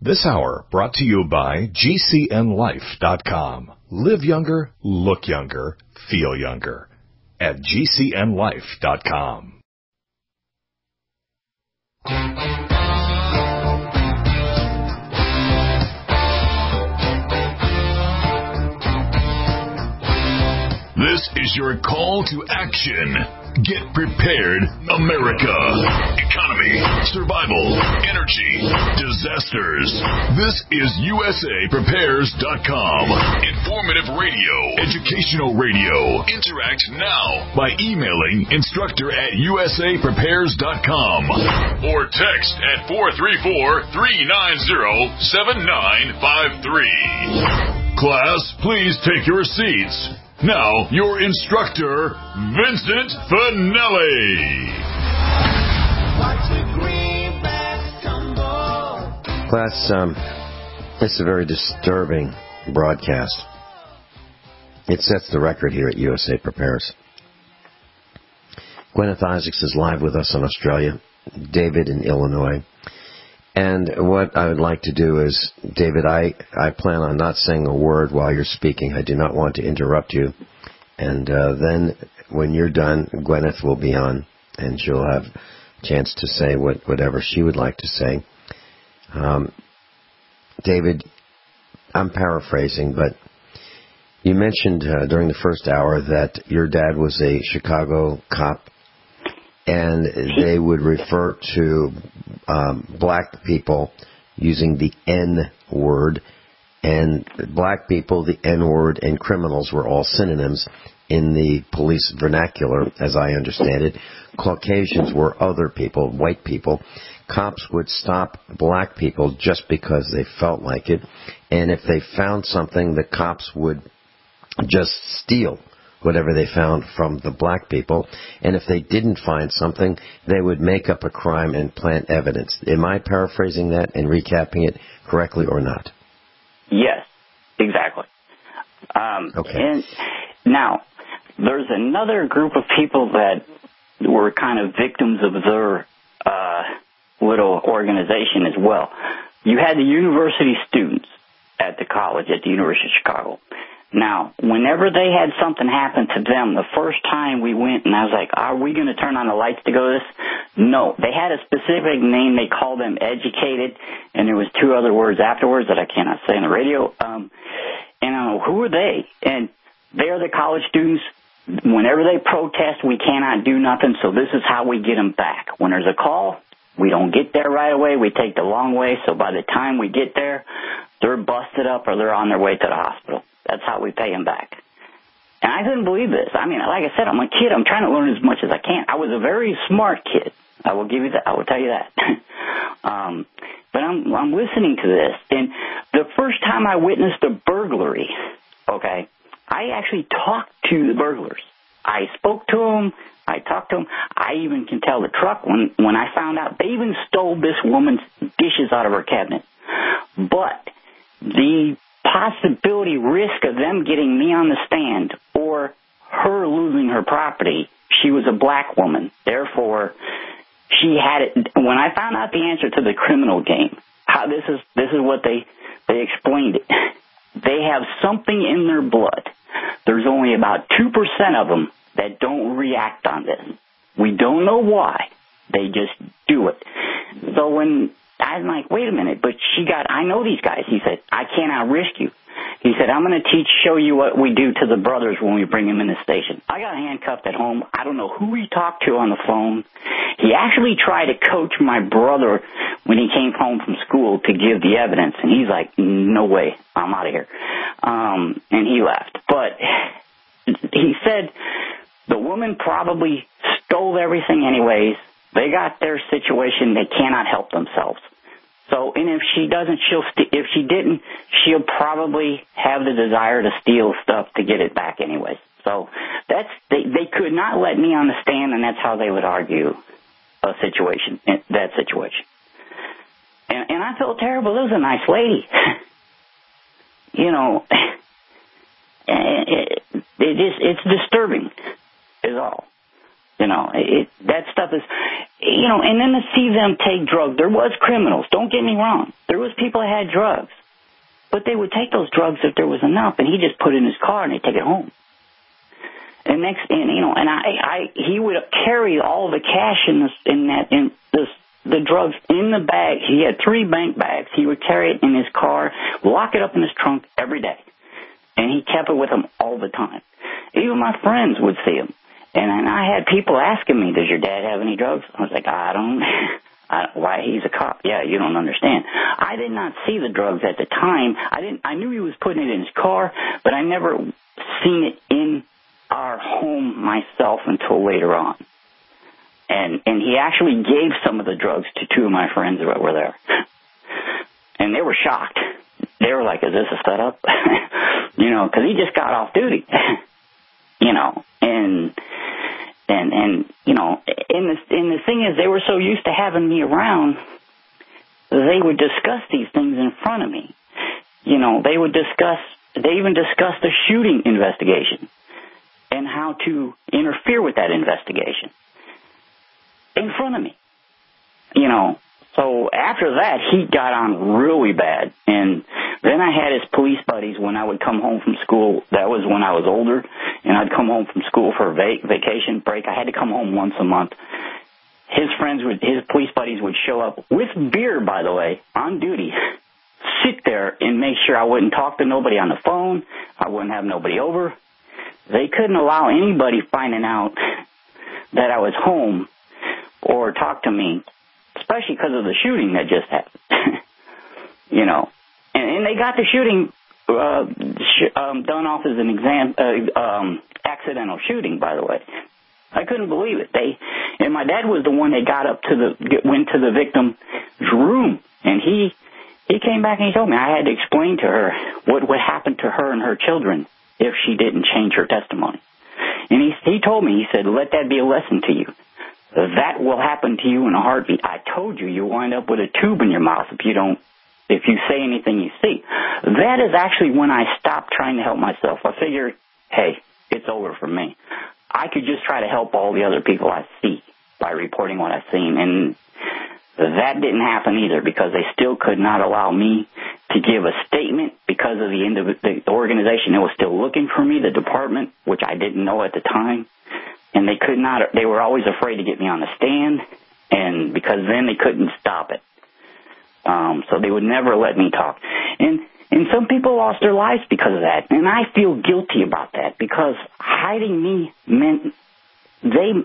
This hour brought to you by GCNLife.com. Live younger, look younger, feel younger at GCNLife.com. This is your call to action. Get prepared, America. Economy, survival, energy, disasters. This is USAPrepares.com. Informative radio, educational radio. Interact now by emailing instructor@USAPrepares.com or text at 434-390-7953. Class, please take your seats. Now, your instructor, Vincent Finelli. Class, this is a very disturbing broadcast. It sets the record here at USA Prepares. Gwyneth Isaacs is live with us in Australia, David in Illinois. And what I would like to do is, David, I plan on not saying a word while you're speaking. I do not want to interrupt you. And then when you're done, Gwyneth will be on, and she'll have a chance to say whatever she would like to say. David, I'm paraphrasing, but you mentioned during the first hour that your dad was a Chicago cop, and they would refer to black people using the N word, and black people, the N word, and criminals were all synonyms in the police vernacular, as I understand it. Caucasians were other people, white people. Cops would stop black people just because they felt like it, and if they found something, the cops would just steal whatever they found from the black people, and if they didn't find something, they would make up a crime and plant evidence. Am I paraphrasing that and recapping it correctly or not? Yes, exactly. Okay. And now, there's another group of people that were kind of victims of their little organization as well. You had the university students at the college, at the University of Chicago. Now, whenever they had something happen to them, the first time we went, and I was like, are we going to turn on the lights to go to this? No. They had a specific name. They called them educated, and there was two other words afterwards that I cannot say on the radio. And I don't know, who are they? And they're the college students. Whenever they protest, we cannot do nothing, so this is how we get them back. When there's a call, we don't get there right away. We take the long way, so by the time we get there, they're busted up or they're on their way to the hospital. That's how we pay them back. And I couldn't believe this. I mean, like I said, I'm a kid. I'm trying to learn as much as I can. I was a very smart kid. I will give you that. I will tell you that. But I'm listening to this. And the first time I witnessed a burglary, okay, I actually talked to the burglars. I spoke to them. I talked to them. I even can tell the truck when I found out they even stole this woman's dishes out of her cabinet. But the possibility, risk of them getting me on the stand or her losing her property, she was a black woman. Therefore, she had it. When I found out the answer to the criminal game, how this is what they explained it. They have something in their blood. There's only about 2% of them that don't react on this. We don't know why. They just do it. So when I'm like, wait a minute, but I know these guys. He said, I cannot risk you. He said, I'm going to show you what we do to the brothers when we bring them in the station. I got handcuffed at home. I don't know who he talked to on the phone. He actually tried to coach my brother when he came home from school to give the evidence, and he's like, no way, I'm out of here. And he left. But he said the woman probably stole everything anyways. They got their situation. They cannot help themselves. So, and if she doesn't, if she didn't, she'll probably have the desire to steal stuff to get it back anyways. So they could not let me on the stand, and that's how they would argue that situation. And I felt terrible. It was a nice lady. You know, it's disturbing is all. You know, that stuff is, you know, and then to see them take drugs, there was criminals, don't get me wrong. There was people that had drugs. But they would take those drugs if there was enough, and he just put it in his car and they'd take it home. And he would carry all the cash the drugs in the bag. He had 3 bank bags. He would carry it in his car, lock it up in his trunk every day. And he kept it with him all the time. Even my friends would see him. And I had people asking me, does your dad have any drugs? I was like, I don't. Why, he's a cop. Yeah, you don't understand. I did not see the drugs at the time. I knew he was putting it in his car, but I never seen it in our home myself until later on. And he actually gave some of the drugs to 2 of my friends that were there. And they were shocked. They were like, is this a setup? You know, because he just got off duty. You know, and you know, and the thing is, they were so used to having me around, they would discuss these things in front of me. You know, they even discussed the shooting investigation and how to interfere with that investigation in front of me. You know, so after that, he got on really bad. And then I had his police buddies when I would come home from school. That was when I was older, and I'd come home from school for a vacation break. I had to come home once a month. His police buddies would show up with beer, by the way, on duty, sit there and make sure I wouldn't talk to nobody on the phone. I wouldn't have nobody over. They couldn't allow anybody finding out that I was home or talk to me, especially because of the shooting that just happened. You know, and they got the shooting done off as an accidental shooting, by the way. I couldn't believe it. And my dad was the one that went to the victim's room, and he came back and he told me I had to explain to her what would happen to her and her children if she didn't change her testimony. And he told me, he said, let that be a lesson to you. That will happen to you in a heartbeat. I told you wind up with a tube in your mouth if you say anything you see. That is actually when I stopped trying to help myself. I figured, hey, it's over for me. I could just try to help all the other people I see by reporting what I've seen. And that didn't happen either, because they still could not allow me to give a statement because of the organization that was still looking for me, the department, which I didn't know at the time. And they were always afraid to get me on the stand, and because then they couldn't stop it. So they would never let me talk. And some people lost their lives because of that. And I feel guilty about that, because hiding me meant they're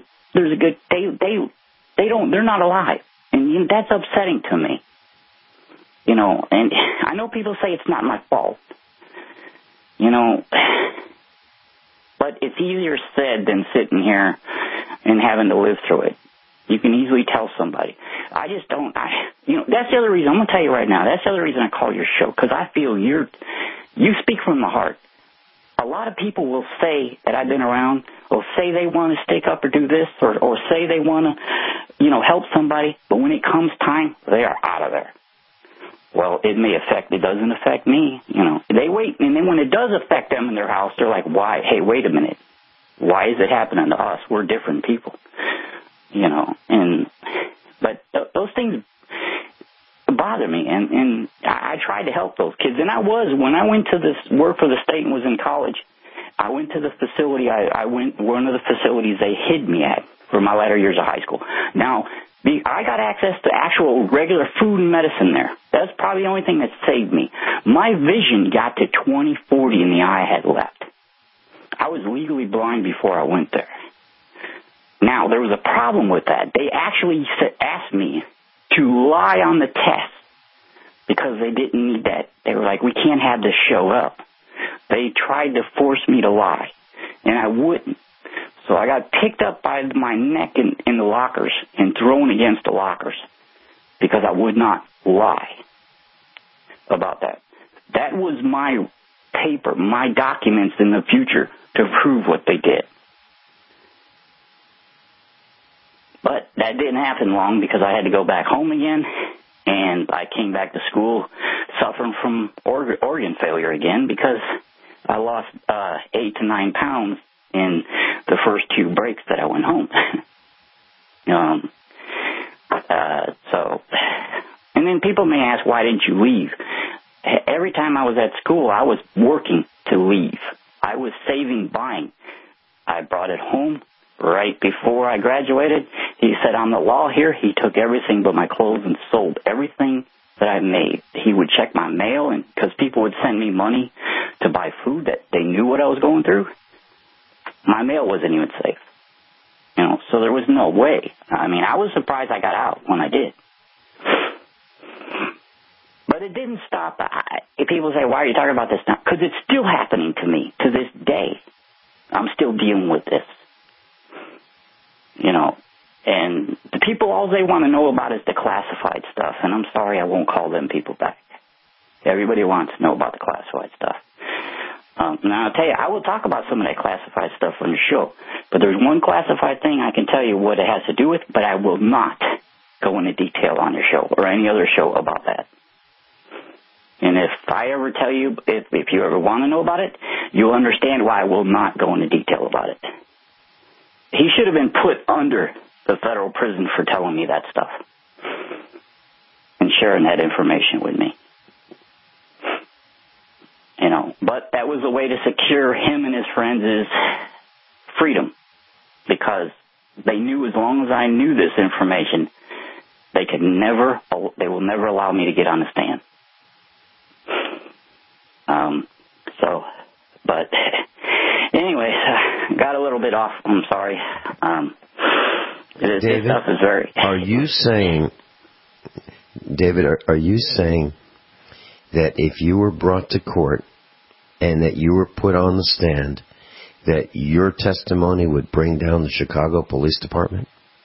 not alive. And that's upsetting to me. You know, and I know people say it's not my fault. You know, but it's easier said than sitting here and having to live through it. You can easily tell somebody. I just don't. That's the other reason. I'm going to tell you right now. That's the other reason I call your show, because I feel you speak from the heart. A lot of people will say that I've been around, will say they want to stick up or do this, or say they want to, help somebody, but when it comes time, they are out of there. Well, it doesn't affect me, They wait, and then when it does affect them in their house, they're like, why? Hey, wait a minute. Why is it happening to us? We're different people, But those things bother me, and I tried to help those kids. And when I went to this work for the state and was in college, I went to the facility, one of the facilities they hid me at for my latter years of high school. Now, I got access to actual regular food and medicine there. That's probably the only thing that saved me. My vision got to 20/40 in the eye I had left. I was legally blind before I went there. Now, there was a problem with that. They actually asked me to lie on the test because they didn't need that. They were like, we can't have this show up. They tried to force me to lie, and I wouldn't. So I got picked up by my neck in the lockers and thrown against the lockers because I would not lie about that. That was my paper, my documents in the future to prove what they did. But that didn't happen long because I had to go back home again, and I came back to school suffering from organ failure again because I lost 8 to 9 pounds in the first 2 breaks that I went home. And then people may ask, why didn't you leave? Every time I was at school, I was working to leave. I was saving buying. I brought it home right before I graduated. He said, on the law here, he took everything but my clothes and sold everything that I made. He would check my mail, and because people would send me money to buy food that they knew what I was going through, my mail wasn't even safe. So there was no way. I mean, I was surprised I got out when I did. But it didn't stop. People say, why are you talking about this now? Because it's still happening to me to this day. I'm still dealing with this. And the people, all they want to know about is the classified stuff. And I'm sorry, I won't call them people back. Everybody wants to know about the classified stuff. Now, I'll tell you, I will talk about some of that classified stuff on the show. But there's one classified thing I can tell you what it has to do with, but I will not go into detail on your show or any other show about that. And if I ever tell you, if you ever want to know about it, you'll understand why I will not go into detail about it. He should have been put under the federal prison for telling me that stuff and sharing that information with me. But that was a way to secure him and his friends' freedom, because they knew as long as I knew this information, they will never allow me to get on the stand. But anyway, got a little bit off. I'm sorry. David, this stuff is very... Are you saying that if you were brought to court and that you were put on the stand, that your testimony would bring down the Chicago Police Department?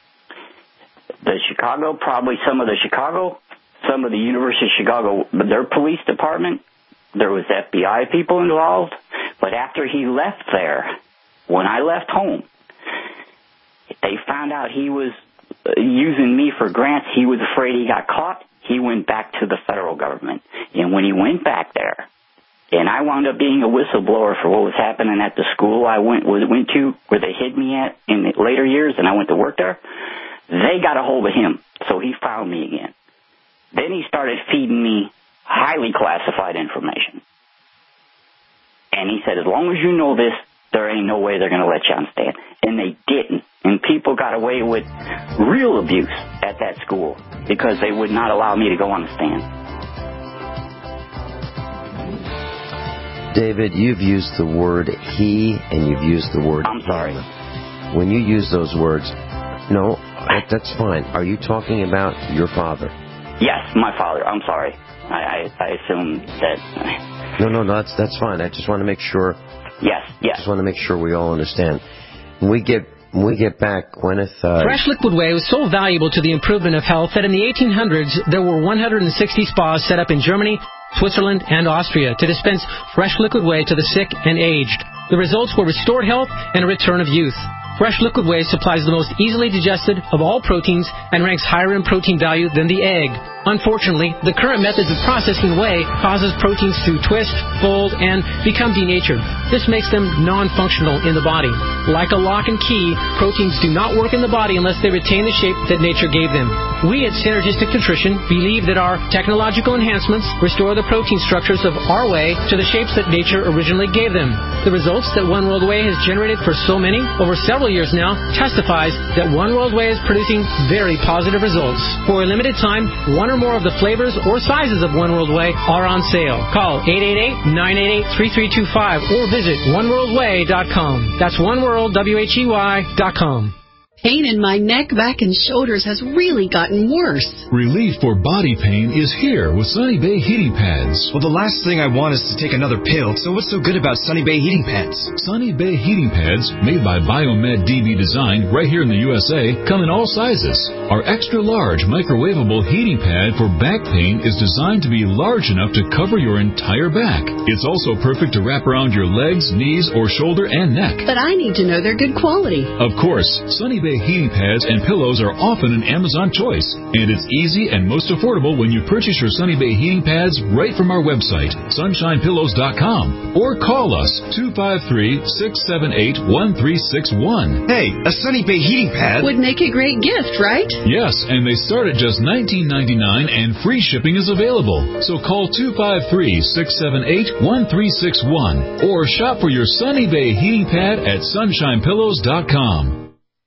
Probably some of the University of Chicago, their police department, there was FBI people involved. But after he left there, when I left home, they found out he was using me for grants. He was afraid he got caught. He went back to the federal government. And when he went back there, and I wound up being a whistleblower for what was happening at the school I went to, where they hid me at in the later years, and I went to work there, they got a hold of him. So he found me again. Then he started feeding me highly classified information. And he said, as long as you know this, there ain't no way they're going to let you on stand. And they didn't. And people got away with real abuse at that school because they would not allow me to go on the stand. David, you've used the word he and you've used the word I'm sorry. him. When you use those words, no, that's fine. Are you talking about your father? Yes, my father. I'm sorry. I assume that... No, that's fine. I just want to make sure... Yes. Just want to make sure we all understand. When we get back, Gwyneth... Fresh Liquid Whey was so valuable to the improvement of health that in the 1800s, there were 160 spas set up in Germany, Switzerland, and Austria to dispense fresh liquid whey to the sick and aged. The results were restored health and a return of youth. Fresh Liquid Whey supplies the most easily digested of all proteins and ranks higher in protein value than the egg. Unfortunately, the current methods of processing whey causes proteins to twist, fold, and become denatured. This makes them non-functional in the body. Like a lock and key, proteins do not work in the body unless they retain the shape that nature gave them. We at Synergistic Nutrition believe that our technological enhancements restore the protein structures of our whey to the shapes that nature originally gave them. The results that One World Whey has generated for so many, over several years now, testifies that One World Whey is producing very positive results. For a limited time, one or more of the flavors or sizes of One World Whey are on sale. Call 888-988-3325 or visit oneworldwhey.com. That's oneworldwhey.com. Pain in my neck, back, and shoulders has really gotten worse. Relief for body pain is here with Sunny Bay Heating Pads. Well, the last thing I want is to take another pill, so what's so good about Sunny Bay Heating Pads? Sunny Bay Heating Pads, made by Biomed DB Design right here in the USA, come in all sizes. Our extra large microwavable heating pad for back pain is designed to be large enough to cover your entire back. It's also perfect to wrap around your legs, knees, or shoulder and neck. But I need to know they're good quality. Of course, Sunny Bay heating pads and pillows are often an Amazon choice, and it's easy and most affordable when you purchase your Sunny Bay heating pads right from our website, sunshinepillows.com, or call us 253-678-1361. Hey, a Sunny Bay heating pad would make a great gift, right? Yes, and they start at just $19.99 and free shipping is available. So call 253-678-1361 or shop for your Sunny Bay heating pad at sunshinepillows.com.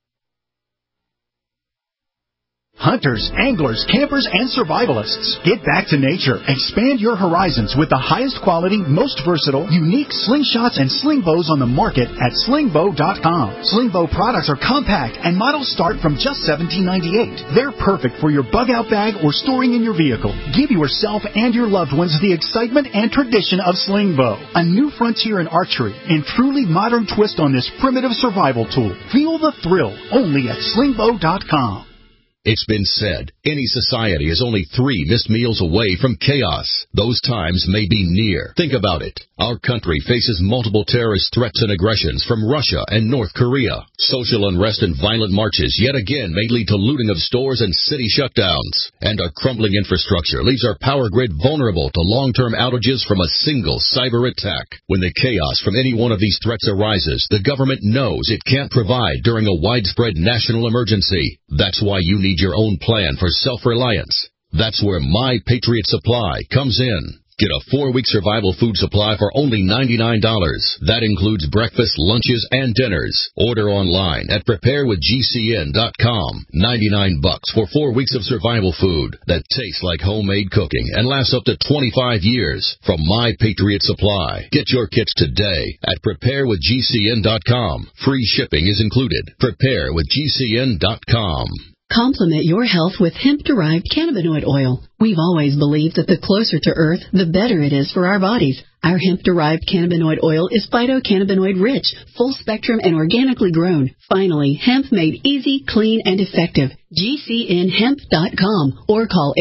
Hunters, anglers, campers, and survivalists. Get back to nature. Expand your horizons with the highest quality, most versatile, unique slingshots and sling bows on the market at slingbow.com. Sling bow products are compact and models start from just $17.98. They're perfect for your bug-out bag or storing in your vehicle. Give yourself and your loved ones the excitement and tradition of sling bow. A new frontier in archery and truly modern twist on this primitive survival tool. Feel the thrill only at slingbow.com. It's been said, any society is only 3 missed meals away from chaos. Those times may be near. Think about it. Our country faces multiple terrorist threats and aggressions from Russia and North Korea. Social unrest and violent marches yet again may lead to looting of stores and city shutdowns. And our crumbling infrastructure leaves our power grid vulnerable to long-term outages from a single cyber attack. When the chaos from any one of these threats arises, the government knows it can't provide during a widespread national emergency. That's why you need your own plan for self-reliance. That's where My Patriot Supply comes in. Get a 4-week survival food supply for only $99. That includes breakfast, lunches, and dinners. Order online at preparewithgcn.com. $99 for 4 weeks of survival food that tastes like homemade cooking and lasts up to 25 years from My Patriot Supply. Get your kits today at preparewithgcn.com. Free shipping is included. Preparewithgcn.com. Complement your health with hemp-derived cannabinoid oil. We've always believed that the closer to Earth, the better it is for our bodies. Our hemp-derived cannabinoid oil is phytocannabinoid-rich, full-spectrum, and organically grown. Finally, hemp made easy, clean, and effective. GCNhemp.com or call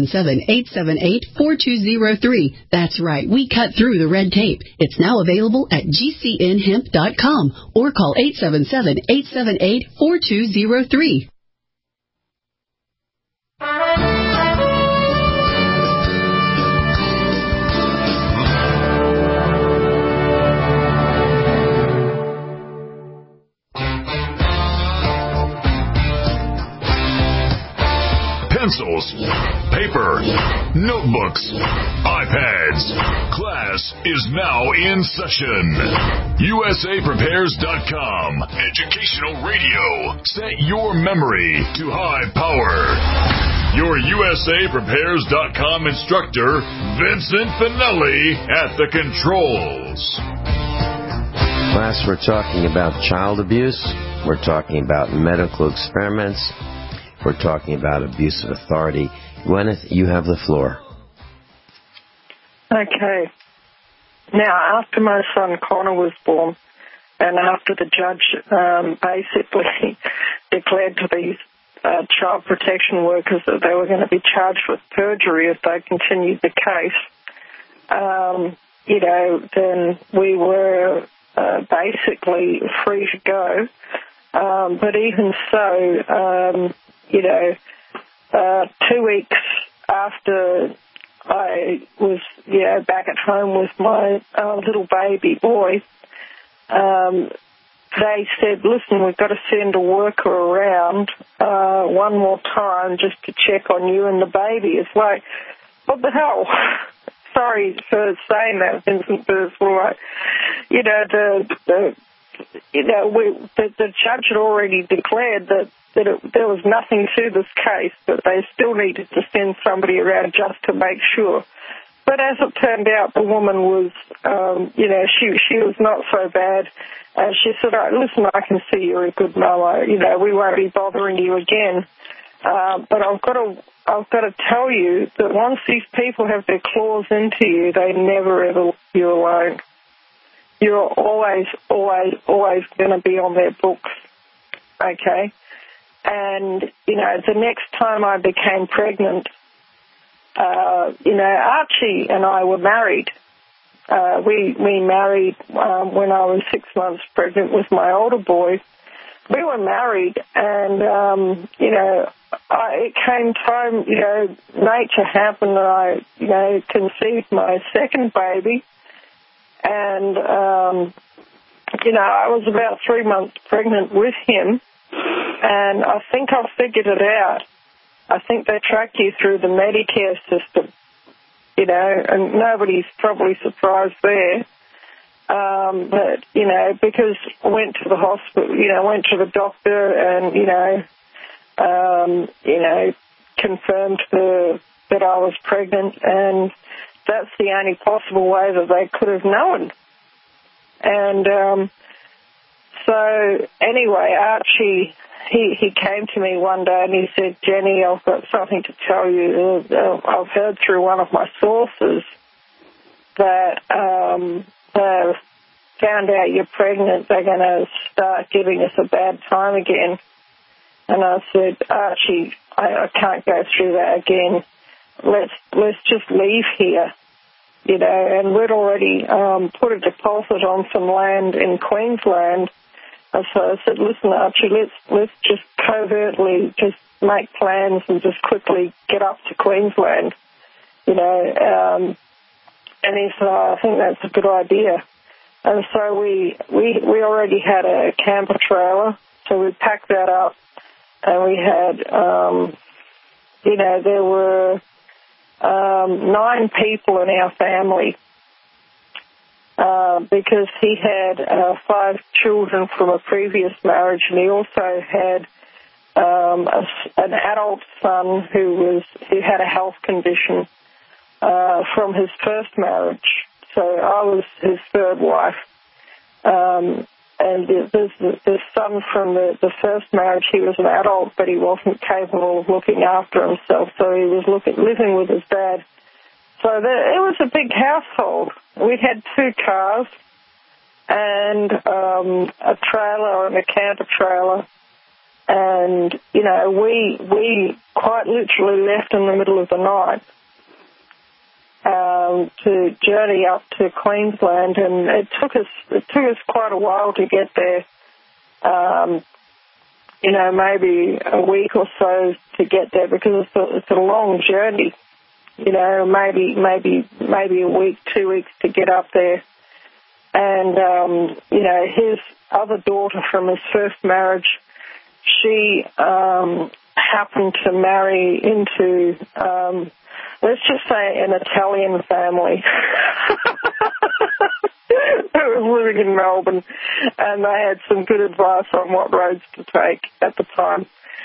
877-878-4203. That's right, we cut through the red tape. It's now available at GCNhemp.com or call 877-878-4203. Pencils, paper, notebooks, iPads. Class is now in session. USAPrepares.com. Educational radio. Set your memory to high power. Your USAPrepares.com instructor, Vincent Finelli, at the controls. Class, we're talking about child abuse. We're talking about medical experiments. We're talking about abuse of authority. Gwyneth, you have the floor. Okay. Now, after my son Connor was born, and after the judge basically declared to these child protection workers that they were going to be charged with perjury if they continued the case, then we were basically free to go. But even so, 2 weeks after I was, back at home with my little baby boy, they said, listen, we've got to send a worker around one more time just to check on you and the baby. It's like, what the hell? Sorry for saying that, Vincent, but it's like, the judge had already declared that there was nothing to this case, but they still needed to send somebody around just to make sure. But as it turned out, the woman was, she was not so bad. She said, listen, I can see you're a good mama. We won't be bothering you again. But I've got to tell you that once these people have their claws into you, they never ever leave you alone. You're always going to be on their books, okay? And, the next time I became pregnant, Archie and I were married. we married when I was 6 months pregnant with my older boy. We were married, and, it came time, nature happened, and I, conceived my second baby. And, I was about 3 months pregnant with him, and I think I figured it out. I think they track you through the Medicare system, and nobody's probably surprised there. But, because I went to the hospital, went to the doctor and, confirmed that I was pregnant, and that's the only possible way that they could have known. And so anyway, Archie, he came to me one day and he said, Jenny, I've got something to tell you. I've heard through one of my sources that they've found out you're pregnant. They're going to start giving us a bad time again. And I said, Archie, I can't go through that again. Let's just leave here. And we'd already put a deposit on some land in Queensland. And so I said, listen, Archie, let's just covertly just make plans and just quickly get up to Queensland. And he said, I think that's a good idea. And so we already had a camper trailer, so we packed that up, and we had, there were 9 people in our family, because he had 5 children from a previous marriage, and he also had an adult son who had a health condition from his first marriage. So I was his third wife. And this son from the first marriage, he was an adult, but he wasn't capable of looking after himself, so he was living with his dad. So it was a big household. We had 2 cars and a trailer and a camper trailer. And, we quite literally left in the middle of the night to journey up to Queensland, and it took us quite a while to get there. Maybe a week or so to get there, because it's a long journey. Maybe a week, 2 weeks to get up there. And his other daughter from his first marriage, she happened to marry into let's just say an Italian family who was living in Melbourne, and they had some good advice on what roads to take at the time.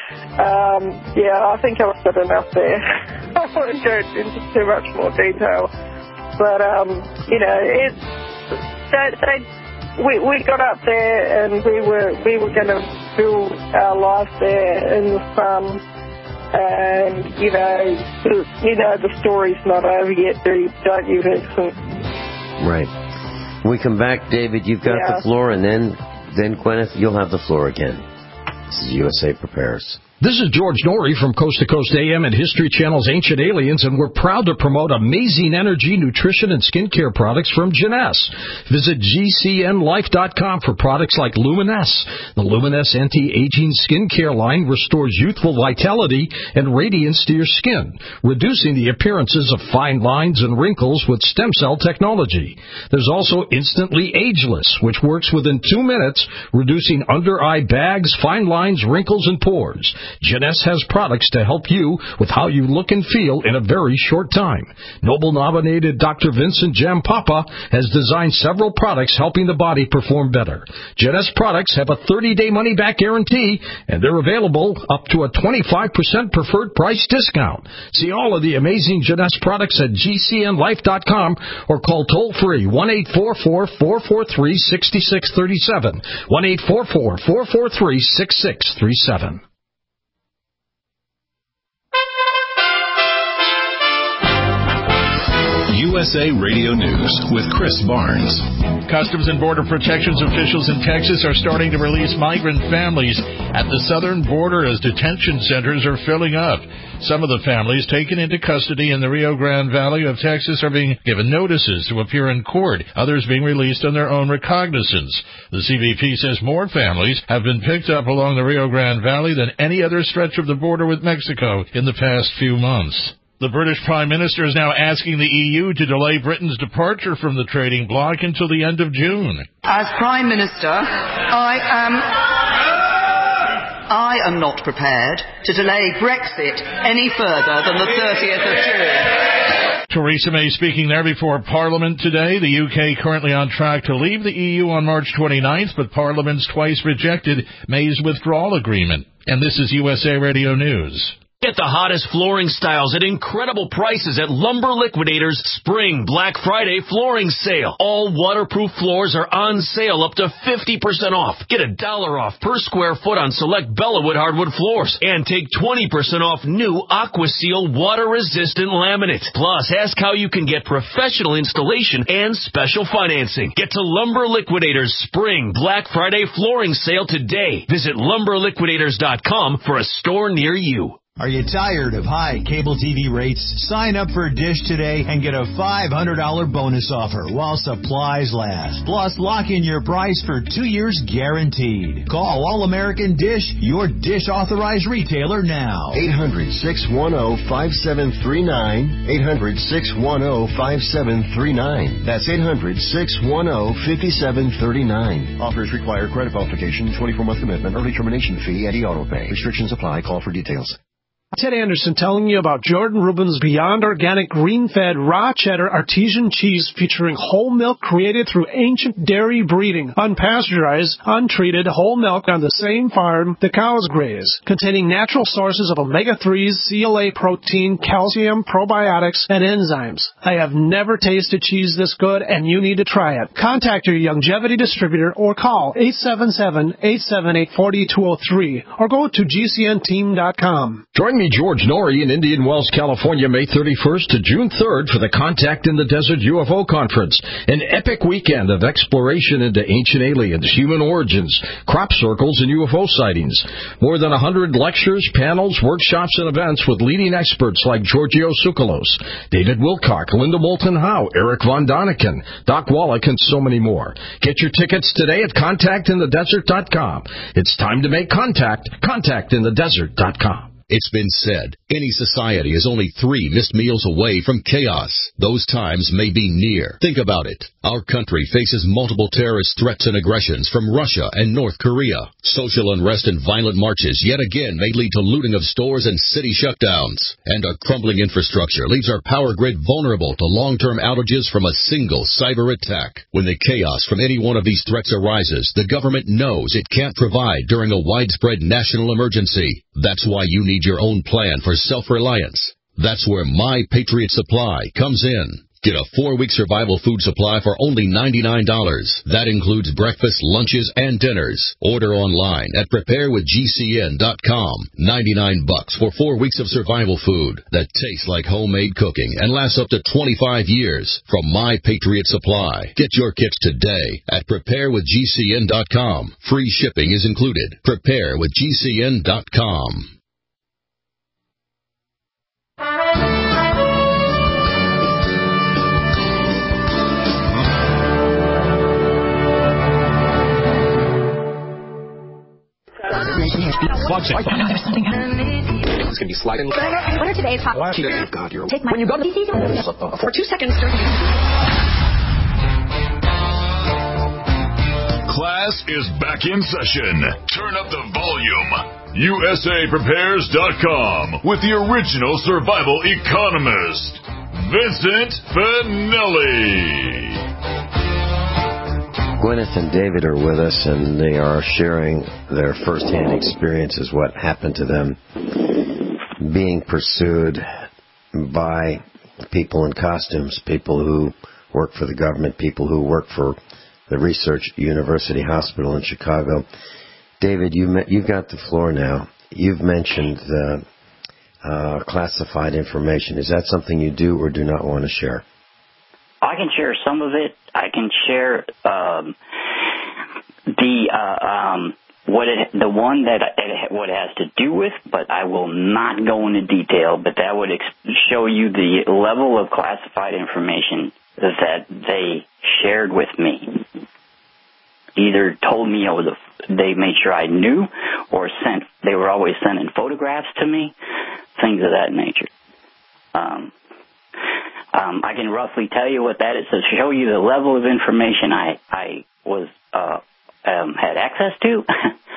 I think I've said enough there. I won't go into too much more detail. But, we got up there, and we were going to build our life there in the sun. And, the story's not over yet, don't you, Vincent? Right. When we come back, David, you've got the floor, and then Gwyneth, you'll have the floor again. This is USA Prepares. This is George Norrie from Coast to Coast AM and History Channel's Ancient Aliens, and we're proud to promote amazing energy, nutrition, and skincare products from Jeunesse. Visit GCNLife.com for products like Luminesce. The Luminesce anti-aging skincare line restores youthful vitality and radiance to your skin, reducing the appearances of fine lines and wrinkles with stem cell technology. There's also Instantly Ageless, which works within 2 minutes, reducing under-eye bags, fine lines, wrinkles, and pores. Jeunesse has products to help you with how you look and feel in a very short time. Nobel-nominated Dr. Vincent Jampapa has designed several products helping the body perform better. Jeunesse products have a 30-day money-back guarantee, and they're available up to a 25% preferred price discount. See all of the amazing Jeunesse products at GCNLife.com or call toll-free 1-844-443-6637, 1-844-443-6637. USA Radio News with Chris Barnes. Customs and Border Protection's officials in Texas are starting to release migrant families at the southern border as detention centers are filling up. Some of the families taken into custody in the Rio Grande Valley of Texas are being given notices to appear in court, others being released on their own recognizance. The CBP says more families have been picked up along the Rio Grande Valley than any other stretch of the border with Mexico in the past few months. The British Prime Minister is now asking the EU to delay Britain's departure from the trading bloc until the end of June. As Prime Minister, I am not prepared to delay Brexit any further than the 30th of June. Theresa May speaking there before Parliament today. The UK currently on track to leave the EU on March 29th, but Parliament's twice rejected May's withdrawal agreement. And this is USA Radio News. Get the hottest flooring styles at incredible prices at Lumber Liquidators Spring Black Friday Flooring Sale. All waterproof floors are on sale up to 50% off. Get $1 off per square foot on select Bellawood hardwood floors. And take 20% off new AquaSeal water-resistant laminate. Plus, ask how you can get professional installation and special financing. Get to Lumber Liquidators Spring Black Friday Flooring Sale today. Visit LumberLiquidators.com for a store near you. Are you tired of high cable TV rates? Sign up for Dish today and get a $500 bonus offer while supplies last. Plus, lock in your price for 2 years guaranteed. Call All American Dish, your Dish authorized retailer now. 800-610-5739. 800-610-5739. That's 800-610-5739. Offers require credit qualification, 24-month commitment, early termination fee, and auto pay. Restrictions apply. Call for details. Ted Anderson telling you about Jordan Rubin's Beyond Organic Green-Fed Raw Cheddar Artesian Cheese featuring whole milk created through ancient dairy breeding, unpasteurized, untreated whole milk on the same farm the cows graze, containing natural sources of omega-3s, CLA protein, calcium, probiotics, and enzymes. I have never tasted cheese this good, and you need to try it. Contact your Longevity distributor or call 877-878-4203 or go to GCNteam.com. Join me, George Norrie, in Indian Wells, California, May 31st to June 3rd for the Contact in the Desert UFO Conference, an epic weekend of exploration into ancient aliens, human origins, crop circles, and UFO sightings. More than 100 lectures, panels, workshops, and events with leading experts like Giorgio Tsoukalos, David Wilcock, Linda Moulton Howe, Eric Von Daniken, Doc Wallach, and so many more. Get your tickets today at ContactInTheDesert.com. It's time to make contact. ContactInTheDesert.com. It's been said, any society is only 3 missed meals away from chaos. Those times may be near. Think about it. Our country faces multiple terrorist threats and aggressions from Russia and North Korea. Social unrest and violent marches yet again may lead to looting of stores and city shutdowns. And a crumbling infrastructure leaves our power grid vulnerable to long-term outages from a single cyber attack. When the chaos from any one of these threats arises, the government knows it can't provide during a widespread national emergency. That's why you need your own plan for self-reliance. That's where My Patriot Supply comes in. Get a 4-week survival food supply for only $99. That includes breakfast, lunches, and dinners. Order online at preparewithgcn.com. $99 for 4 weeks of survival food that tastes like homemade cooking and lasts up to 25 years from My Patriot Supply. Get your kits today at preparewithgcn.com. Free shipping is included. Preparewithgcn.com. It's going to be sliding. What are today's hot? God, you're... Take my... When you go to DC, for 2 seconds, sir. Class is back in session. Turn up the volume. USAPrepares.com with the original survival economist, Vincent Finelli. Gwyneth and David are with us, and they are sharing their firsthand experiences, what happened to them being pursued by people in costumes, people who work for the government, people who work for the Research University Hospital in Chicago. David, you've got the floor now. You've mentioned classified information. Is that something you do or do not want to share? I can share some of it. I can share the one that what it has to do with, but I will not go into detail. But that would show you the level of classified information that they shared with me. Either told me they made sure I knew, or they were always sending photographs to me, things of that nature. I can roughly tell you what that is to show you the level of information I was had access to.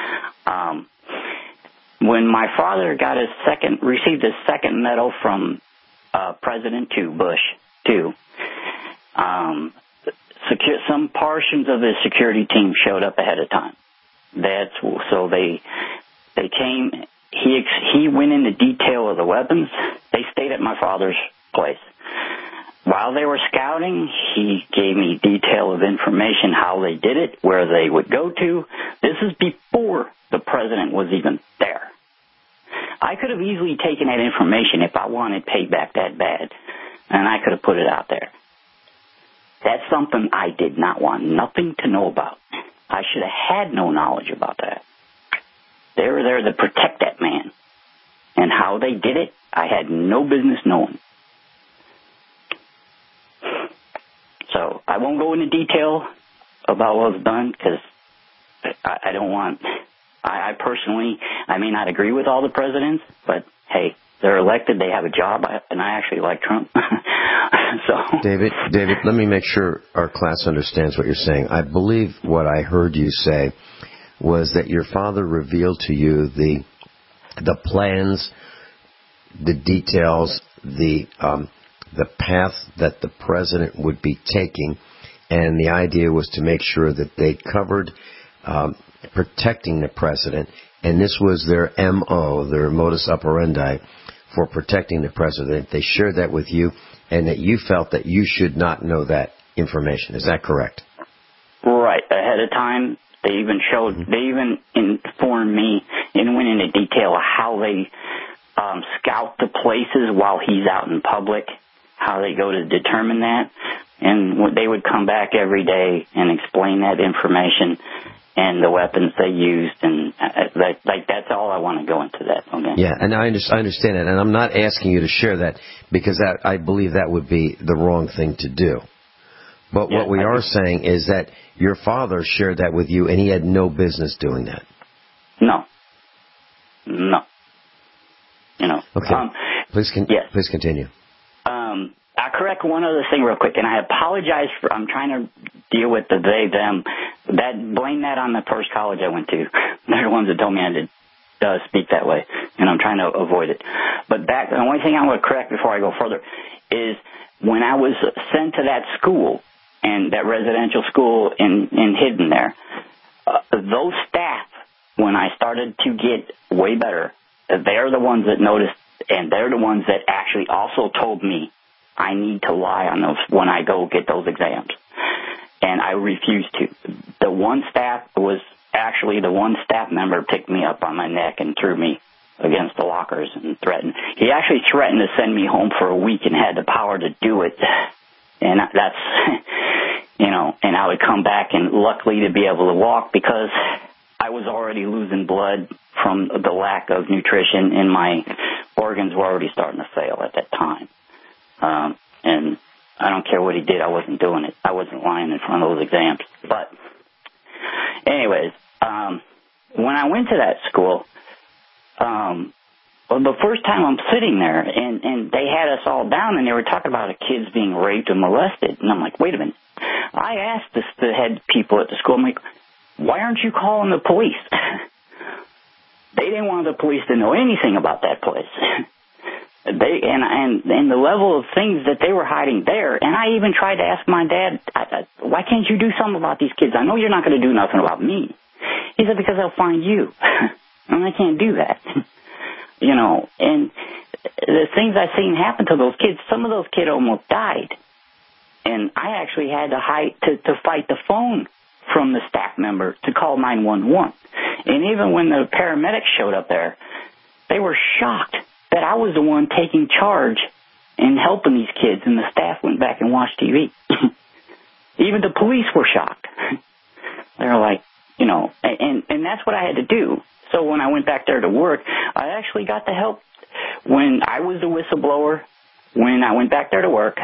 When my father received his second medal from President Bush too, some portions of his security team showed up ahead of time. So they came. He went into detail of the weapons. They stayed at my father's place. While they were scouting, he gave me detail of information, how they did it, where they would go to. This is before the president was even there. I could have easily taken that information if I wanted payback that bad, and I could have put it out there. That's something I did not want nothing to know about. I should have had no knowledge about that. They were there to protect that man. And how they did it, I had no business knowing. So I won't go into detail about what was done because I don't want... I personally, I may not agree with all the presidents, but hey, they're elected, they have a job, and I actually like Trump. So, David, let me make sure our class understands what you're saying. I believe what I heard you say was that your father revealed to you the plans, the details, the path that the president would be taking, and the idea was to make sure that they covered protecting the president, and this was their MO, their modus operandi for protecting the president. They shared that with you, and that you felt that you should not know that information. Is that correct? Right. Ahead of time, they even informed me and went into detail of how they scout the places while he's out in public, how they go to determine that. And they would come back every day and explain that information and the weapons they used, and that's all I want to go into that. Okay? Yeah, and I understand it, and I'm not asking you to share that because I believe that would be the wrong thing to do. But what we are saying is that your father shared that with you, and he had no business doing that. No. Okay. Please continue. I'll correct one other thing real quick, and I apologize for, I'm trying to deal with the they, them. Blame that on the first college I went to. They're the ones that told me I did speak that way, and I'm trying to avoid it. But the only thing I want to correct before I go further is when I was sent to that school, and that residential school in Hidden there, those staff, when I started to get way better, they're the ones that noticed, and they're the ones that actually also told me I need to lie on those when I go get those exams. And I refused to. The one staff member picked me up on my neck and threw me against the lockers and threatened. He actually threatened to send me home for a week and had the power to do it. And that's, and I would come back and luckily to be able to walk because I was already losing blood from the lack of nutrition and my organs were already starting to fail at that time. And I don't care what he did, I wasn't doing it. I wasn't lying in front of those exams. But anyways, when I went to that school, the first time I'm sitting there and they had us all down and they were talking about the kids being raped and molested. And I'm like, wait a minute. I asked the head people at the school, I'm like, why aren't you calling the police? They didn't want the police to know anything about that place. And the level of things that they were hiding there, and I even tried to ask my dad, why can't you do something about these kids? I know you're not going to do nothing about me. He said, because they'll find you. And I can't do that. And the things I've seen happen to those kids, some of those kids almost died. And I actually had to fight the phone from the staff member to call 911. And even when the paramedics showed up there, they were shocked that I was the one taking charge and helping these kids, and the staff went back and watched TV. Even the police were shocked. They were like, you know, and that's what I had to do. So when I went back there to work, I actually got the help when I was the whistleblower, when I went back there to work,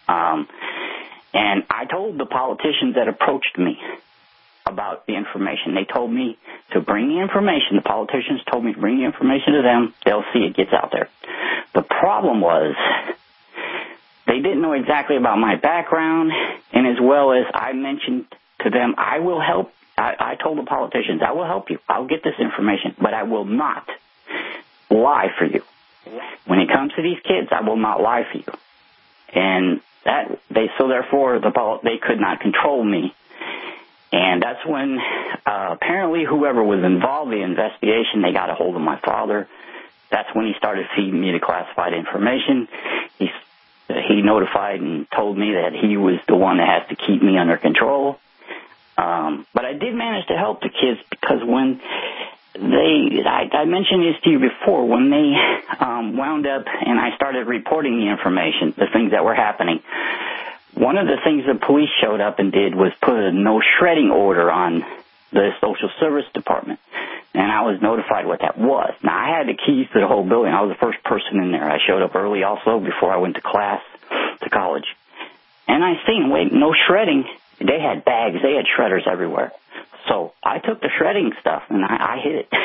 and I told the politicians that approached me about the information. They told me to bring the information. The politicians told me to bring the information to them. They'll see it gets out there. The problem was they didn't know exactly about my background, and as well as I mentioned to them, I will help. I told the politicians, I will help you. I'll get this information, but I will not lie for you. When it comes to these kids, I will not lie for you. And therefore, they could not control me. And that's when apparently whoever was involved in the investigation, they got a hold of my father. That's when he started feeding me the classified information. He notified and told me that he was the one that has to keep me under control. But I did manage to help the kids because when I mentioned this to you before, when they wound up and I started reporting the information, the things that were happening, one of the things the police showed up and did was put a no shredding order on the social service department. And I was notified what that was. Now, I had the keys to the whole building. I was the first person in there. I showed up early also before I went to college. And I seen, wait, no shredding. They had bags. They had shredders everywhere. So I took the shredding stuff and I hid it.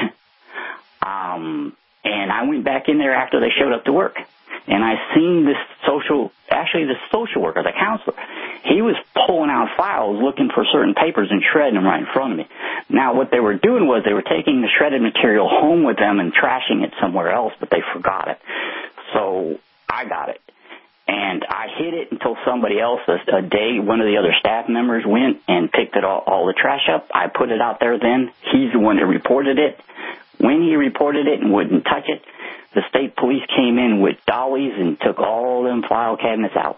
And I went back in there after they showed up to work. And I seen the social worker, the counselor. He was pulling out files looking for certain papers and shredding them right in front of me. Now, what they were doing was they were taking the shredded material home with them and trashing it somewhere else, but they forgot it. So I got it. And I hid it until somebody else, one of the other staff members went and picked it all the trash up. I put it out there then. He's the one that reported it. When he reported it and wouldn't touch it, the state police came in with dollies and took all them file cabinets out.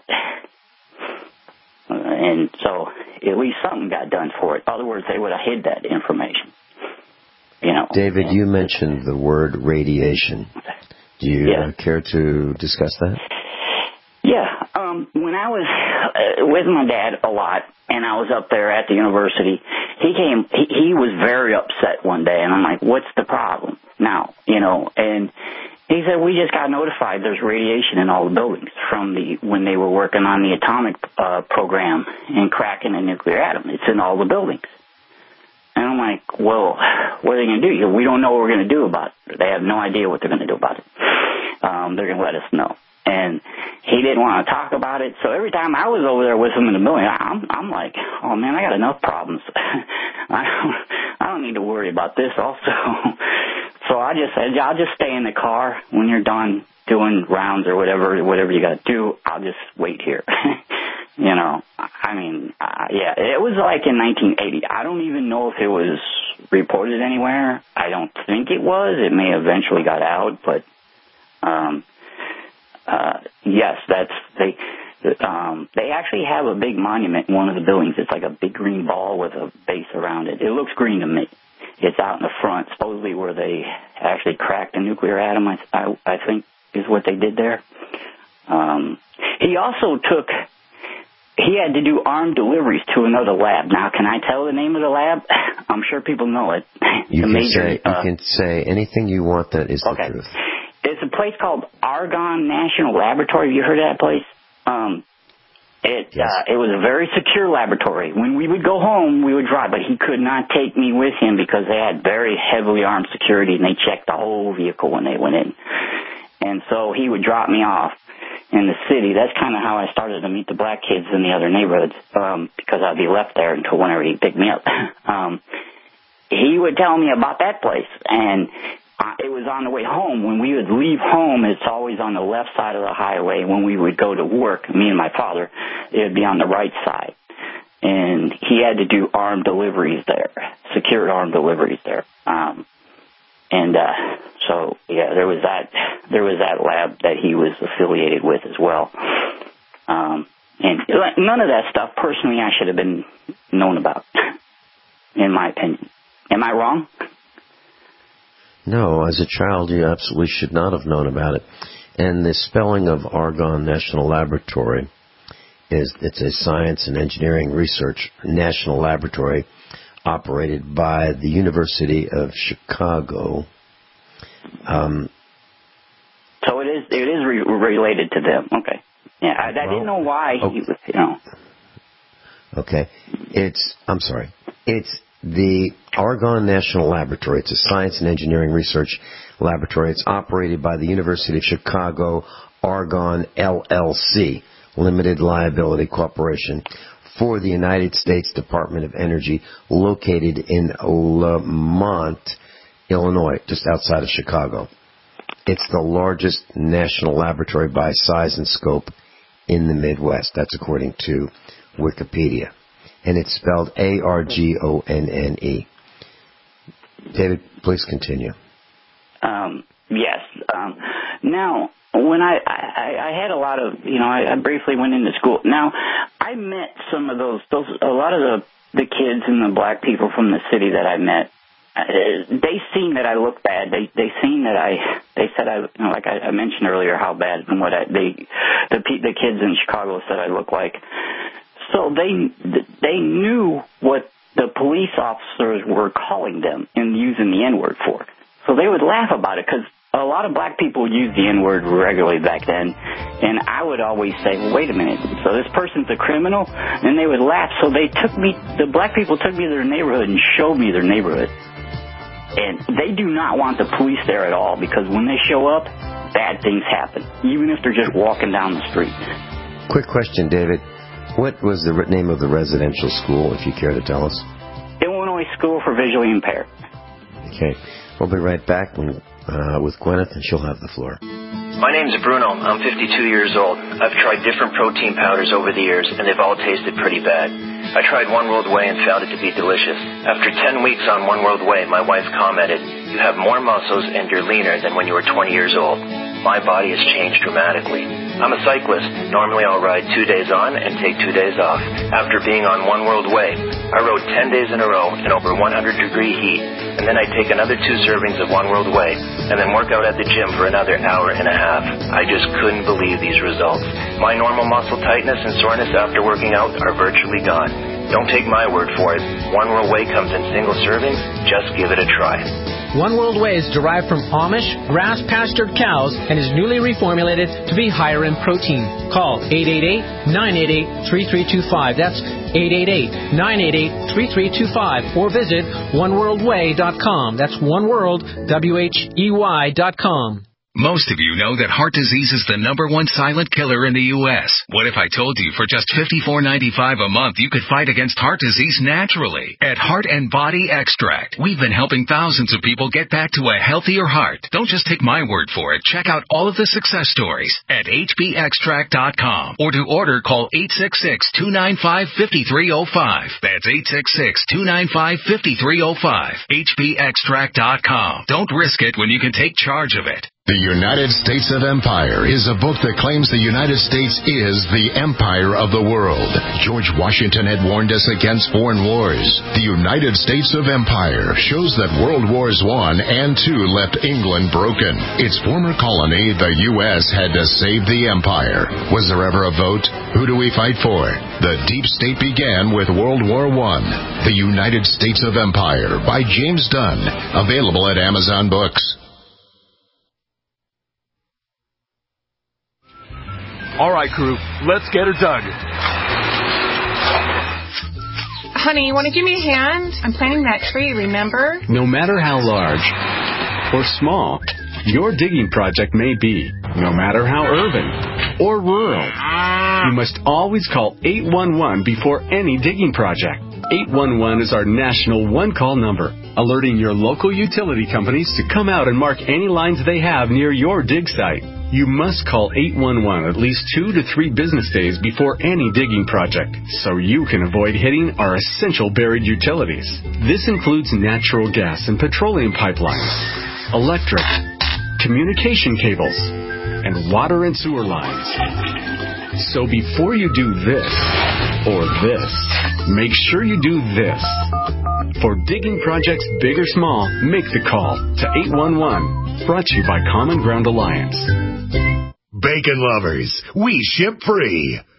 And so at least something got done for it. In other words, they would have hid that information. You know. David, you mentioned the word radiation. Do you care to discuss that? Yeah. When I was with my dad a lot, and I was up there at the university, he was very upset one day, and I'm like, what's the problem now? You know, and he said, we just got notified there's radiation in all the buildings from when they were working on the atomic program and cracking a nuclear atom. It's in all the buildings. And I'm like, well, what are they going to do? We don't know what we're going to do about it. They have no idea what they're going to do about it. They're going to let us know. And he didn't want to talk about it. So every time I was over there with him in the building, I'm like, oh, man, I got enough problems. I don't need to worry about this also. So I just said, I'll just stay in the car. When you're done doing rounds or whatever you got to do, I'll just wait here. You know, I mean, it was like in 1980. I don't even know if it was reported anywhere. I don't think it was. It may eventually got out, but yes, they actually have a big monument in one of the buildings. It's like a big green ball with a base around it. It looks green to me. It's out in the front, supposedly where they actually cracked a nuclear atom, I think is what they did there. He had to do armed deliveries to another lab. Now, can I tell the name of the lab? I'm sure people know it. You can say anything you want that is the truth. It's a place called Argonne National Laboratory. Have you heard of that place? It was a very secure laboratory. When we would go home, we would drive, but he could not take me with him because they had very heavily armed security, and they checked the whole vehicle when they went in. And so he would drop me off in the city. That's kind of how I started to meet the black kids in the other neighborhoods, because I'd be left there until whenever he picked me up. He would tell me about that place, and it was on the way home. When we would leave home, it's always on the left side of the highway. When we would go to work, me and my father, it would be on the right side. And he had to do armed deliveries there, secured armed deliveries there. So there was that lab that he was affiliated with as well. And none of that stuff, personally, I should have been known about, in my opinion. Am I wrong? No, as a child, you absolutely should not have known about it. And the spelling of Argonne National Laboratory it's a science and engineering research national laboratory operated by the University of Chicago. So it is related to them. Okay. Yeah, I didn't know why he was, Okay. It's the Argonne National Laboratory. It's a science and engineering research laboratory. It's operated by the University of Chicago Argonne LLC, Limited Liability Corporation, for the United States Department of Energy, located in Lamont, Illinois, just outside of Chicago. It's the largest national laboratory by size and scope in the Midwest. That's according to Wikipedia. And it's spelled Argonne. David, please continue. Yes. Now, when I had a lot of, I briefly went into school. Now, I met some of those a lot of the kids and the black people from the city that I met. They seen that I looked bad. They seen that they said like I mentioned earlier, how bad and what the kids in Chicago said I looked like. So they knew what the police officers were calling them and using the N-word for. So they would laugh about it because a lot of black people used the N-word regularly back then. And I would always say, well, wait a minute, so this person's a criminal? And they would laugh. So the black people took me to their neighborhood and showed me their neighborhood. And they do not want the police there at all because when they show up, bad things happen, even if they're just walking down the street. Quick question, David. What was the name of the residential school, if you care to tell us? Illinois School for Visually Impaired. Okay. We'll be right back with Gwyneth, and she'll have the floor. My name's Bruno. I'm 52 years old. I've tried different protein powders over the years, and they've all tasted pretty bad. I tried One World Whey and found it to be delicious. After 10 weeks on One World Whey, my wife commented, "You have more muscles and you're leaner than when you were 20 years old." My body has changed dramatically. I'm a cyclist. Normally I'll ride 2 days on and take 2 days off. After being on One World Whey, I rode 10 days in a row in over 100-degree heat, and then I'd take another 2 servings of One World Whey, and then work out at the gym for another hour and a half. I just couldn't believe these results. My normal muscle tightness and soreness after working out are virtually gone. Don't take my word for it. One World Whey comes in single servings. Just give it a try. One World Whey is derived from Amish grass-pastured cows and is newly reformulated to be higher in protein. Call 888-988-3325. That's 888-988-3325. Or visit oneworldwhey.com. That's oneworld.com. Most of you know that heart disease is the #1 silent killer in the U.S. What if I told you for just $54.95 a month you could fight against heart disease naturally? At Heart and Body Extract, we've been helping thousands of people get back to a healthier heart. Don't just take my word for it. Check out all of the success stories at hbextract.com. Or to order, call 866-295-5305. That's 866-295-5305. hbextract.com. Don't risk it when you can take charge of it. The United States of Empire is a book that claims the United States is the empire of the world. George Washington had warned us against foreign wars. The United States of Empire shows that World Wars I and II left England broken. Its former colony, the U.S., had to save the empire. Was there ever a vote? Who do we fight for? The deep state began with World War I. The United States of Empire by James Dunn. Available at Amazon Books. All right, crew, let's get her dug. Honey, you want to give me a hand? I'm planting that tree, remember? No matter how large or small your digging project may be, no matter how urban or rural, you must always call 811 before any digging project. 811 is our national one-call number, alerting your local utility companies to come out and mark any lines they have near your dig site. You must call 811 at least 2 to 3 business days before any digging project, so you can avoid hitting our essential buried utilities. This includes natural gas and petroleum pipelines, electric, communication cables, and water and sewer lines. So before you do this or this, make sure you do this. For digging projects big or small, make the call to 811. Brought to you by Common Ground Alliance. Bacon lovers, we ship free.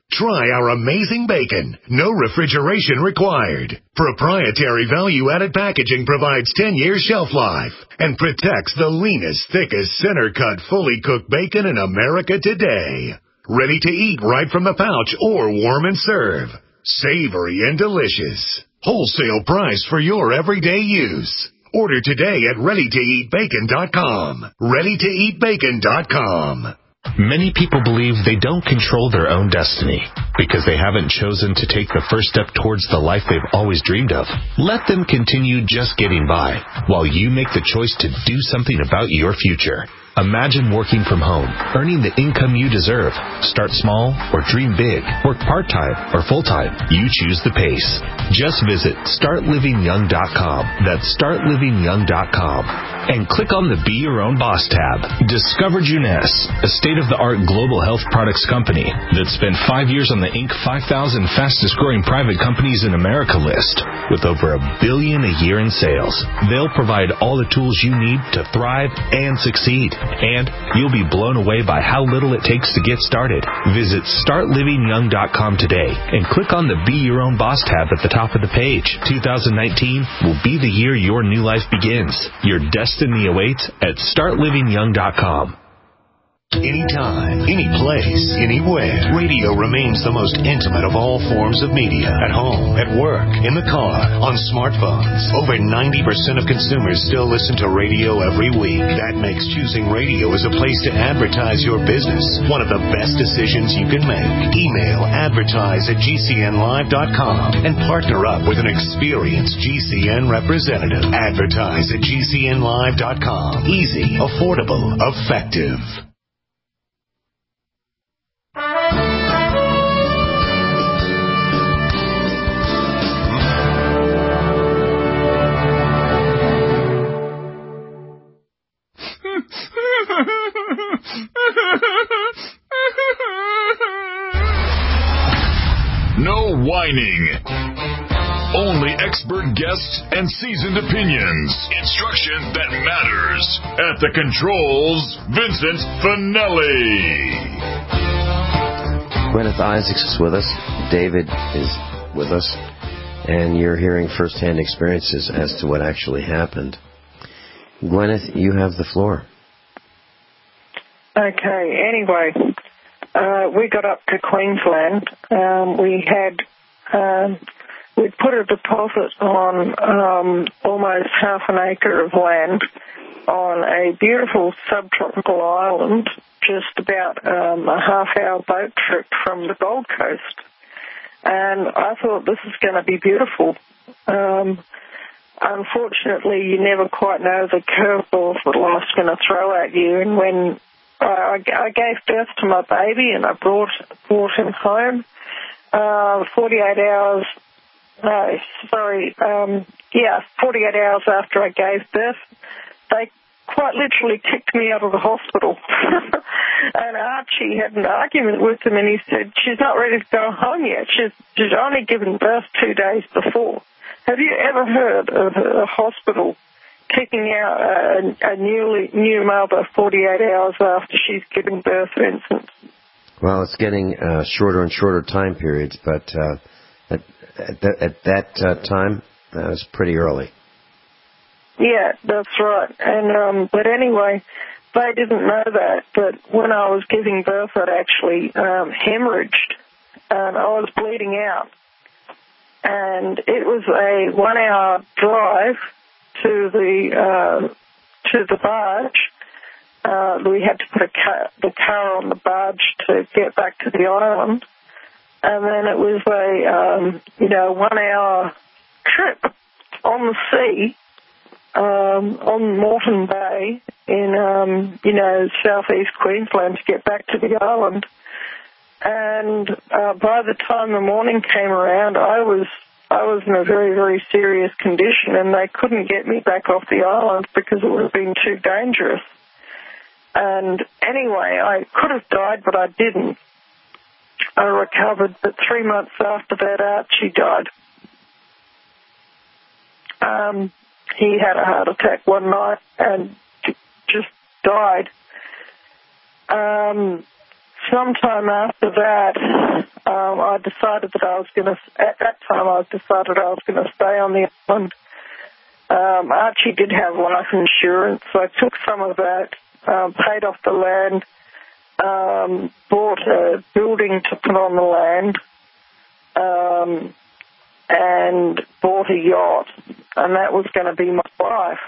Try our amazing bacon. No refrigeration required. Proprietary value-added packaging provides 10-year shelf life and protects the leanest, thickest, center-cut, fully cooked bacon in America today. Ready to eat right from the pouch or warm and serve. Savory and delicious. Wholesale price for your everyday use. Order today at ReadyToEatBacon.com. ReadyToEatBacon.com. Many people believe they don't control their own destiny because they haven't chosen to take the first step towards the life they've always dreamed of. Let them continue just getting by while you make the choice to do something about your future. Imagine working from home, earning the income you deserve. Start small or dream big. Work part-time or full-time. You choose the pace. Just visit StartLivingYoung.com. That's StartLivingYoung.com. And click on the Be Your Own Boss tab. Discover Juness, a state-of-the-art global health products company that spent 5 years on the Inc. 5,000 fastest-growing private companies in America list with over $1 billion a year in sales. They'll provide all the tools you need to thrive and succeed. And you'll be blown away by how little it takes to get started. Visit StartLivingYoung.com today and click on the Be Your Own Boss tab at the top of the page. 2019 will be the year your new life begins. Your destiny awaits at StartLivingYoung.com. Anytime, any place, anywhere. Radio remains the most intimate of all forms of media. At home, at work, in the car, on smartphones. Over 90% of consumers still listen to radio every week. That makes choosing radio as a place to advertise your business one of the best decisions you can make. Email advertise@gcnlive.com and partner up with an experienced GCN representative. Advertise at gcnlive.com. Easy, affordable, effective. No whining. Only expert guests and seasoned opinions. Instruction that matters. At the controls, Vincent Finelli. Gwyneth Isaacs is with us. David is with us. And you're hearing firsthand experiences as to what actually happened. Gwyneth, you have the floor. Okay, anyway, we got up to Queensland. We'd put a deposit on almost half an acre of land on a beautiful subtropical island, just about a half-hour boat trip from the Gold Coast. And I thought, this is going to be beautiful. Unfortunately, you never quite know the curveballs that life's going to throw at you. And when I gave birth to my baby and I brought him home, 48 hours after I gave birth, they quite literally kicked me out of the hospital. And Archie had an argument with him, and he said, she's not ready to go home yet. She's only given birth 2 days before. Have you ever heard of a hospital kicking out a new mother 48 hours after she's given birth, Vincent? Well, it's getting shorter and shorter time periods, but at that time, that was pretty early. Yeah, that's right. And but anyway, they didn't know that. But when I was giving birth, I'd actually hemorrhaged, and I was bleeding out. And it was a 1 hour drive to the barge. We had to put the car on the barge to get back to the island. And then it was a 1 hour trip on the sea, on Moreton Bay in, southeast Queensland to get back to the island. And by the time the morning came around, I was in a very, very serious condition, and they couldn't get me back off the island because it would have been too dangerous. And anyway, I could have died, but I didn't. I recovered, but 3 months after that, Archie died. He had a heart attack one night and just died. Sometime after that, I decided that at that time I decided I was going to stay on the island. Archie did have life insurance, so I took some of that, paid off the land, bought a building to put on the land, and bought a yacht, and that was going to be my life.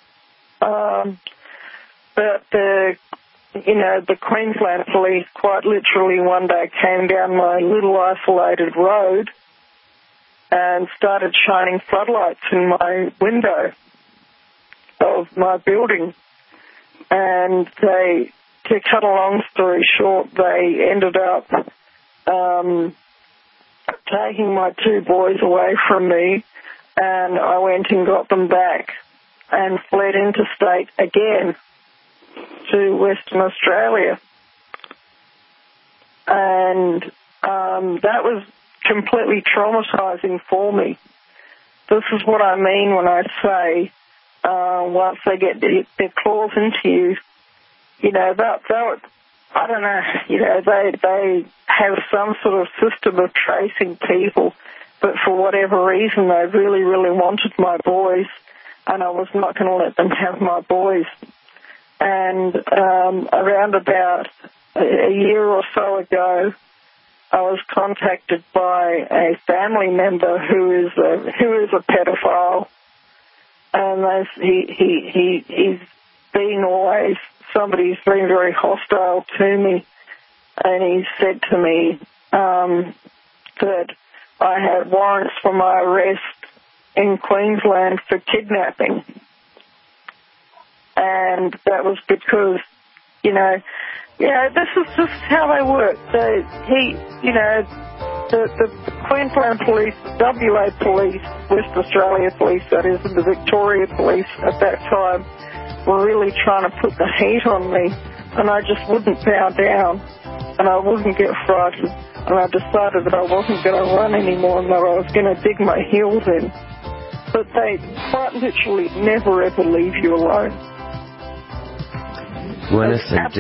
But the Queensland police quite literally one day came down my little isolated road and started shining floodlights in my window of my building. And to cut a long story short, they ended up taking my 2 boys away from me, and I went and got them back and fled interstate again to Western Australia. And that was completely traumatizing for me. This is what I mean when I say once they get their claws into you, I don't know, they have some sort of system of tracing people, but for whatever reason they really, really wanted my boys, and I was not going to let them have my boys. And around about a year or so ago, I was contacted by a family member who is a pedophile, and he's been always somebody who's been very hostile to me, and he said to me that I had warrants for my arrest in Queensland for kidnapping. And that was because, this is just how they work. The Queensland police, WA police, West Australia police, that is, and the Victoria police at that time were really trying to put the heat on me, and I just wouldn't bow down, and I wouldn't get frightened, and I decided that I wasn't going to run anymore and that I was going to dig my heels in. But they quite literally never ever leave you alone. Gwyneth and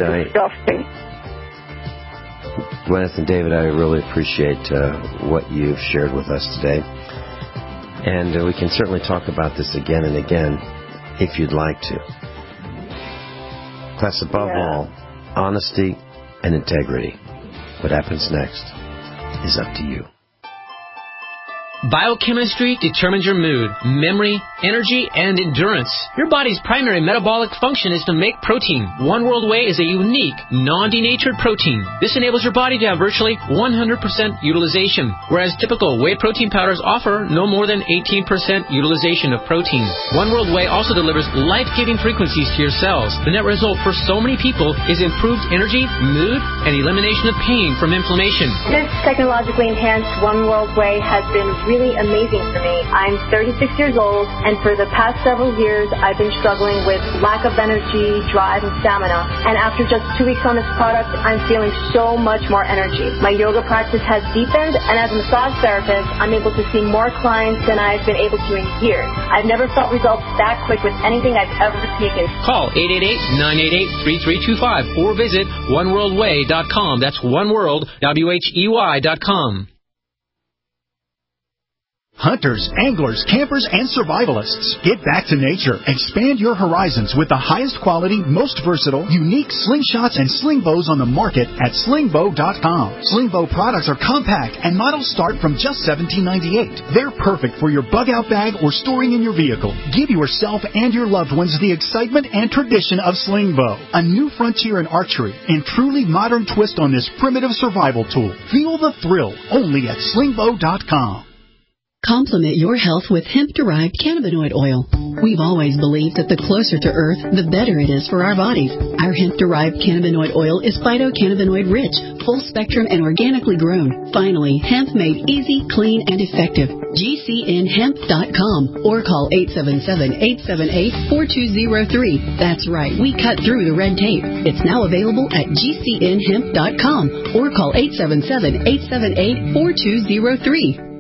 David, I really appreciate what you've shared with us today. And we can certainly talk about this again and again if you'd like to. Plus, above all, honesty and integrity. What happens next is up to you. Biochemistry determines your mood, memory, energy, and endurance. Your body's primary metabolic function is to make protein. One World Whey is a unique, non-denatured protein. This enables your body to have virtually 100% utilization, whereas typical whey protein powders offer no more than 18% utilization of protein. One World Whey also delivers life-giving frequencies to your cells. The net result for so many people is improved energy, mood, and elimination of pain from inflammation. This technologically enhanced One World Whey has been really amazing for me. I'm 36 years old, and for the past several years, I've been struggling with lack of energy, drive, and stamina. And after just 2 weeks on this product, I'm feeling so much more energy. My yoga practice has deepened, and as a massage therapist, I'm able to see more clients than I've been able to in years. I've never felt results that quick with anything I've ever taken. Call 888-988-3325 or visit oneworldwhey.com. That's oneworld.com. Hunters, anglers, campers, and survivalists, get back to nature. Expand your horizons with the highest quality, most versatile, unique slingshots and sling bows on the market at slingbow.com. Slingbow products are compact and models start from just $17.98. They're perfect for your bug-out bag or storing in your vehicle. Give yourself and your loved ones the excitement and tradition of Slingbow, a new frontier in archery and truly modern twist on this primitive survival tool. Feel the thrill only at slingbow.com. Complement your health with hemp-derived cannabinoid oil. We've always believed that the closer to Earth, the better it is for our bodies. Our hemp-derived cannabinoid oil is phytocannabinoid-rich, full-spectrum, and organically grown. Finally, hemp made easy, clean, and effective. GCNhemp.com or call 877-878-4203. That's right, we cut through the red tape. It's now available at GCNhemp.com or call 877-878-4203.